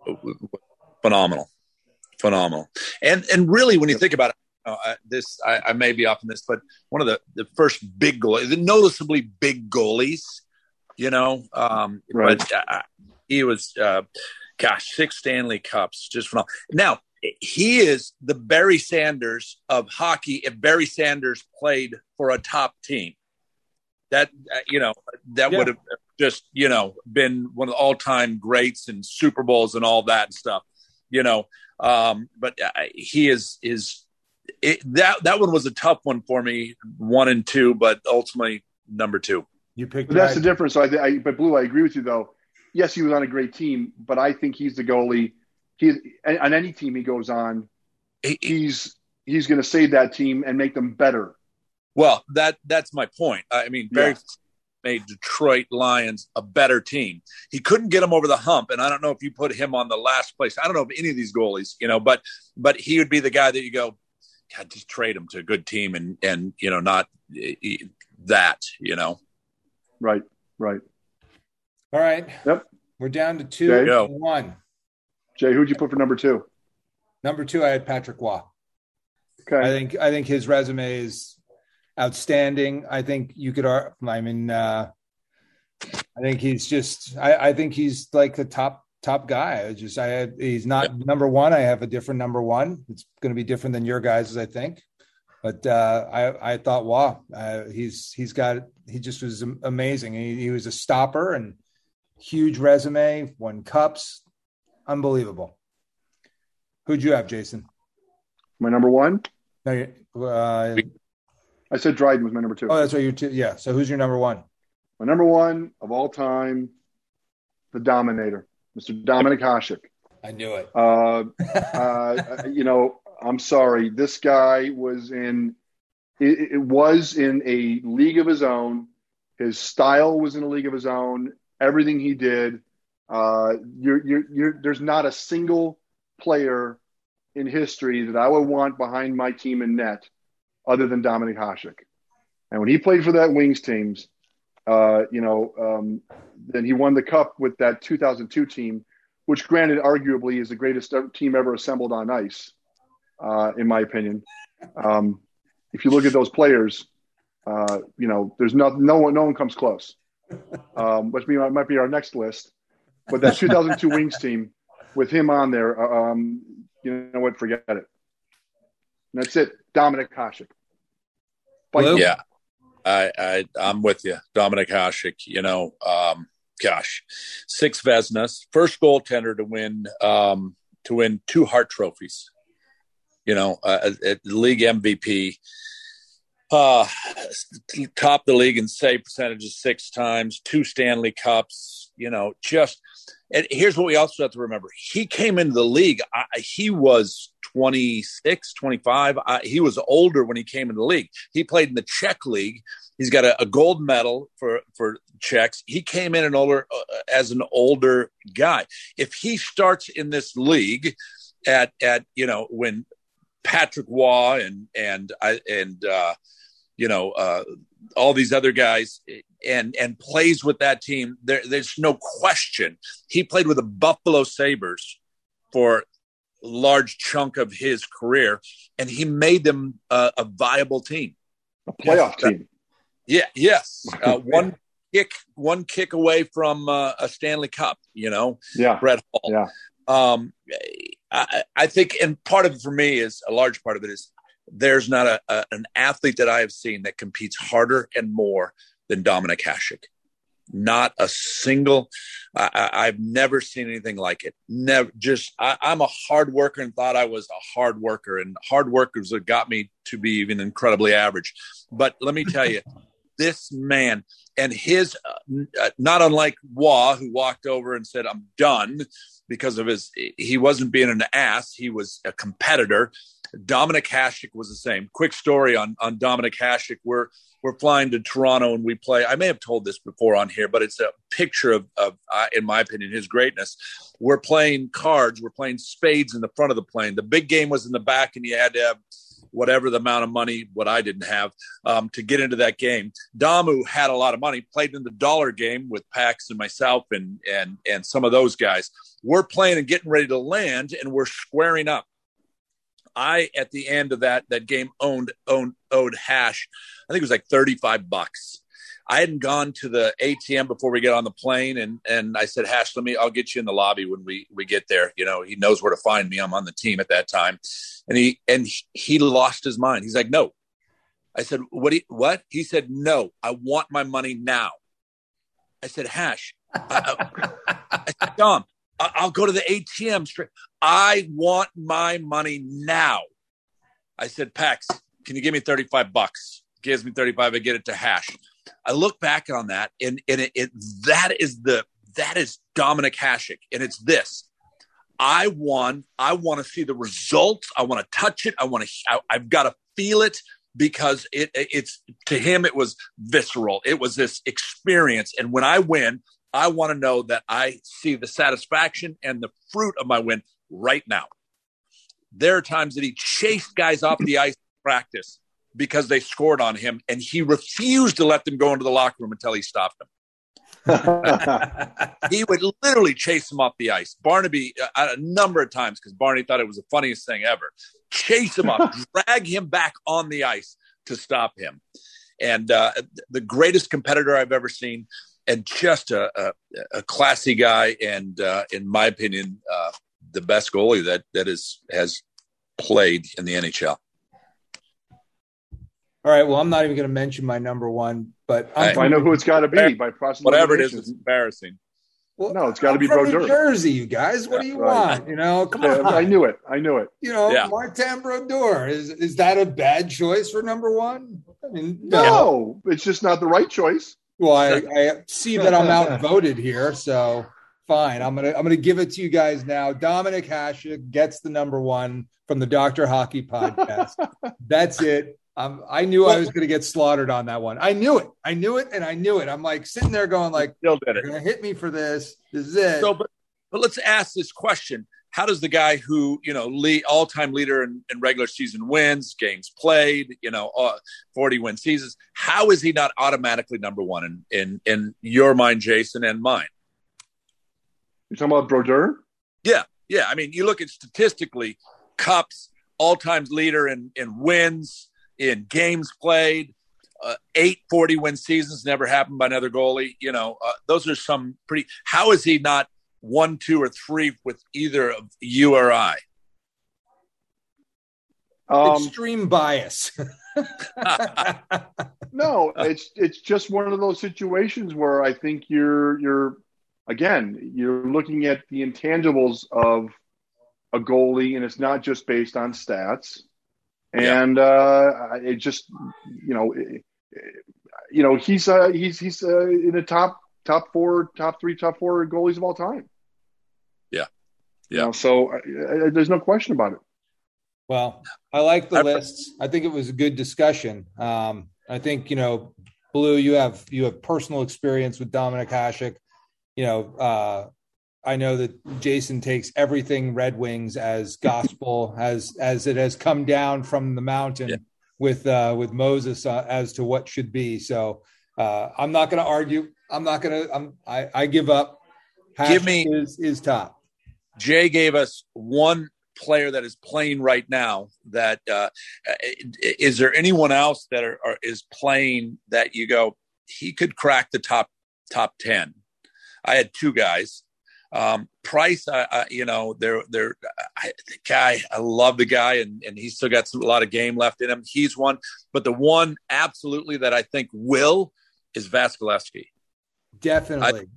phenomenal, phenomenal, and and really when you think about it. Uh, I, this I, I may be off on this, but one of the, the first big goalies, the noticeably big goalies, you know. Um, right. But uh, he was, uh, gosh, six Stanley Cups, just phenomenal. Now he is the Barry Sanders of hockey. If Barry Sanders played for a top team, that uh, you know that yeah. would have just you know been one of the all time greats and Super Bowls and all that stuff, you know. Um, but uh, he is is. It, that that one was a tough one for me, one and two, but ultimately number two. You picked. But that's the difference. So I, th- I, but Blue, I agree with you though. Yes, he was on a great team, but I think he's the goalie. He on any team he goes on, he, he's he's going to save that team and make them better. Well, that that's my point. I mean, Barry yeah. made Detroit Lions a better team. He couldn't get them over the hump, and I don't know if you put him on the last place. I don't know if any of these goalies, you know, but but he would be the guy that you go. God, just trade him to a good team and, and you know, not uh, that, you know. Right, right. All right. Yep. We're down to two Jay? and one. Jay, who'd you put for number two? Number two, I had Patrick Waugh. Okay. I think I think his resume is outstanding. I think you could, I mean, uh, I think he's just, I, I think he's like the top top guy. I just, I had, he's not yep. number one. I have a different number one. It's going to be different than your guys, I think. But uh, I, I thought, wow, uh, he's, he's got, he just was amazing. He, he was a stopper and huge resume, won cups. Unbelievable. Who'd you have, Jason? My number one? No, uh, I said Dryden was my number two. Oh, that's right. You two. Yeah. So who's your number one? My number one of all time, the Dominator. Mister Dominik Hasek. I knew it. Uh, uh, you know, I'm sorry. This guy was in. It, it was in a league of his own. His style was in a league of his own. Everything he did. Uh, you're, you're, you're, there's not a single player in history that I would want behind my team in net, other than Dominik Hasek. And when he played for that Wings teams, uh, you know. Um, Then he won the cup with that two thousand two team, which granted arguably is the greatest team ever assembled on ice, uh, in my opinion. Um, if you look at those players, uh, you know, there's no, no one, no one comes close, um, which might be our next list. But that two thousand two Wings team with him on there, um, you know what, forget it. And that's it. Dominik Hasek. Yeah. I, I, I'm with you. Dominik Hasek, you know, um, gosh, six Vezinas, first goaltender to win, um, to win two Hart trophies, you know, uh, at league M V P, uh, top the league in save percentages six times, two Stanley Cups, you know, just, and here's what we also have to remember. He came into the league. I, he was twenty-six, twenty-five. I, he was older when he came into the league. He played in the Czech league. He's got a, a gold medal for, for Czechs. He came in an older, uh, as an older guy. If he starts in this league at, at, you know, when Patrick Waugh and, and, I, and, uh, you know, uh, all these other guys and, and plays with that team, there, there's no question. He played with the Buffalo Sabres for a large chunk of his career, and he made them uh, a viable team. A playoff yes. team. Yeah. Yes. Uh, one kick, one kick away from uh, a Stanley Cup, you know, yeah. Brett Hall. Yeah. Um, I, I think, and part of it for me is a large part of it is there's not a, a an athlete that I have seen that competes harder and more than Dominik Hasek. Not a single. I, I, I've never seen anything like it. Never. Just I, I'm a hard worker and thought I was a hard worker, and hard workers that got me to be even incredibly average. But let me tell you, this man and his, uh, not unlike Waugh, who walked over and said, I'm done because of his, he wasn't being an ass. He was a competitor. Dominic Hasek was the same. Quick story on, on Dominic Hasek. We're, we're flying to Toronto and we play. I may have told this before on here, but it's a picture of, of uh, in my opinion, his greatness. We're playing cards. We're playing spades in the front of the plane. The big game was in the back, and you had to have whatever the amount of money, what I didn't have, um, to get into that game. Damu had a lot of money, played in the dollar game with Pax and myself and and and some of those guys. We're playing and getting ready to land, and we're squaring up. I, at the end of that that game, owned owned owed Hash, I think it was like thirty-five bucks. I hadn't gone to the A T M before we get on the plane, and and I said, Hash, let me, I'll get you in the lobby when we we get there. You know, he knows where to find me. I'm on the team at that time, and he and he lost his mind. He's like, no. I said, what? Do you, what? He said, no. I want my money now. I said, Hash. I, I, I said, Dom, I'll go to the A T M straight. I want my money now. I said, Pax, can you give me thirty-five bucks? Gives me thirty-five. I get it to Hash. I look back on that, and, and it, it that is the that is Dominic Hasek, and it's this. I won. I want to see the results. I want to touch it. I want to. I, I've got to feel it because it it's to him. It was visceral. It was this experience, and when I win, I want to know that I see the satisfaction and the fruit of my win right now. There are times that he chased guys off the ice in practice because they scored on him, and he refused to let them go into the locker room until he stopped them. He would literally chase them off the ice. Barnaby, uh, a number of times, because Barney thought it was the funniest thing ever, chase him up, drag him back on the ice to stop him. And uh, the greatest competitor I've ever seen, and just a, a, a classy guy, and uh, in my opinion, uh, the best goalie that that is has played in the N H L. All right. Well, I'm not even going to mention my number one, but I'm I, I know who it's got to be by process. Whatever it is, it's embarrassing. Well, no, it's got to be from Brodeur. New Jersey, you guys. What do you right. want? You know, come yeah, on. I knew it. I knew it. You know, yeah. Martin Brodeur. Is is that a bad choice for number one? I mean, no, no. It's just not the right choice. Well, I, I see that I'm outvoted here, so fine. I'm gonna I'm gonna give it to you guys now. Dominic Hasek gets the number one from the Doctor Hockey podcast. That's it. Um, I knew I was going to get slaughtered on that one. I knew it. I knew it, and I knew it. I'm like sitting there going, like, still did it. You're going to hit me for this. This is it. So, but but let's ask this question: how does the guy who you know lead, all-time leader in, in regular season wins, games played, you know, uh, forty win seasons, how is he not automatically number one in in in your mind, Jason, and mine? You're talking about Brodeur? Yeah, yeah. I mean, you look at statistically, Cups, all-time leader in in wins. In games played, uh, eight forty-win seasons never happened by another goalie. You know, uh, those are some pretty – how is he not one, two, or three with either of you or I? Um, Extreme bias. No, it's it's just one of those situations where I think you're you're again you're looking at the intangibles of a goalie, and it's not just based on stats. And uh, it just, you know, it, you know, he's uh, he's he's uh, in the top top four, top three, top four goalies of all time. Yeah, yeah. You know, so uh, there's no question about it. Well, I like the lists. I think it was a good discussion. Um, I think you know, Blue, you have you have personal experience with Dominic Hasek. You know. Uh, I know that Jason takes everything Red Wings as gospel, as as it has come down from the mountain yeah. with uh, with Moses uh, as to what should be. So uh, I'm not going to argue. I'm not going to. I I give up. Hasek Give me is is top. Jay gave us one player that is playing right now. That uh, is there anyone else that are, are is playing that you go he could crack the top top ten? I had two guys. Um, Price, I, I, you know, they're, they're, I, the guy, I love the guy, and, and he's still got some, a lot of game left in him. He's one, but the one absolutely that I think will is Vasilevsky. Definitely.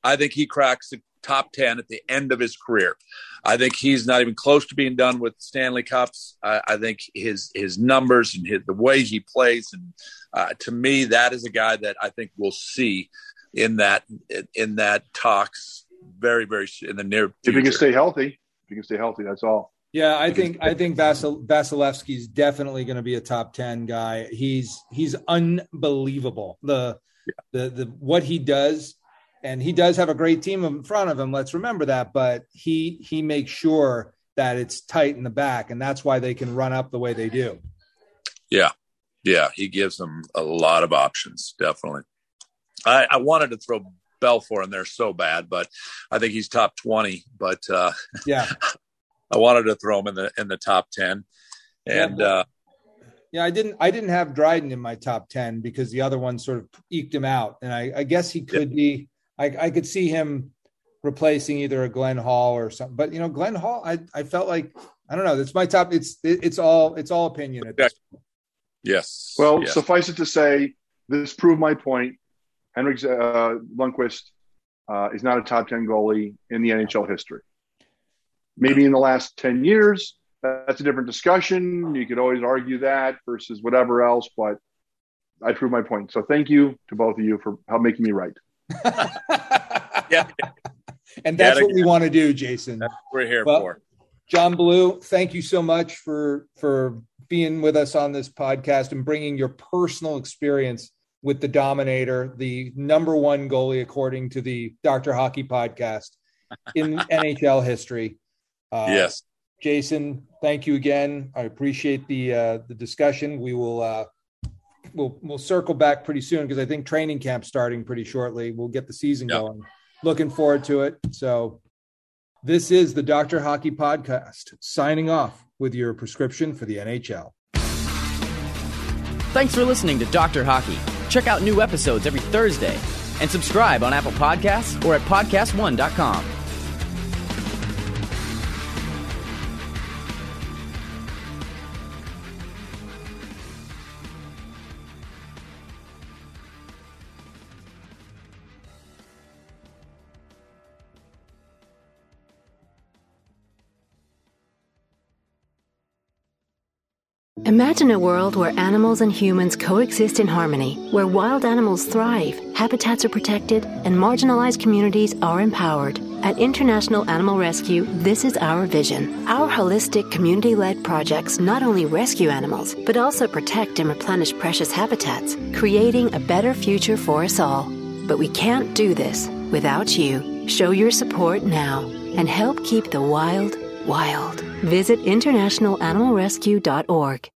I think he cracks the top ten at the end of his career. I think he's not even close to being done with Stanley Cups. I, I think his his numbers and his, the way he plays, and uh, to me, that is a guy that I think we'll see in that in that talks very very in the near future. If he can stay healthy, if he can stay healthy, that's all. Yeah, I think I think Vasil, Vasilevsky's definitely going to be a top ten guy. He's he's unbelievable. The yeah. the the what he does. And he does have a great team in front of him. Let's remember that. But he he makes sure that it's tight in the back, and that's why they can run up the way they do. Yeah, yeah, he gives them a lot of options. Definitely. I, I wanted to throw Belfour in there so bad, but I think he's top twenty. But uh, yeah, I wanted to throw him in the in the top ten. And yeah, uh, yeah, I didn't I didn't have Dryden in my top ten because the other one sort of eked him out, and I, I guess he could yeah. be. I, I could see him replacing either a Glenn Hall or something, but you know, Glenn Hall, I, I felt like, I don't know. It's my top. It's, it, it's all, it's all opinion. At this point. Yes. Well, yes. Suffice it to say, this proved my point. Henrik uh, Lundqvist uh, is not a top ten goalie in the N H L history. Maybe in the last ten years, that's a different discussion. You could always argue that versus whatever else, but I proved my point. So thank you to both of you for help making me right. yeah, and that's what we want to do, Jason. That's what we're here well, for. John Blue, thank you so much for for being with us on this podcast and bringing your personal experience with the Dominator, the number one goalie according to the Doctor Hockey podcast in N H L history. Uh, yes, Jason, thank you again. I appreciate the uh, the discussion. We will. Uh, We'll we'll circle back pretty soon because I think training camp's starting pretty shortly. We'll get the season yep. going. Looking forward to it. So this is the Doctor Hockey Podcast, signing off with your prescription for the N H L. Thanks for listening to Doctor Hockey. Check out new episodes every Thursday and subscribe on Apple Podcasts or at podcast one dot com. Imagine a world where animals and humans coexist in harmony, where wild animals thrive, habitats are protected, and marginalized communities are empowered. At International Animal Rescue, this is our vision. Our holistic, community-led projects not only rescue animals, but also protect and replenish precious habitats, creating a better future for us all. But we can't do this without you. Show your support now and help keep the wild, wild. Visit international animal rescue dot org.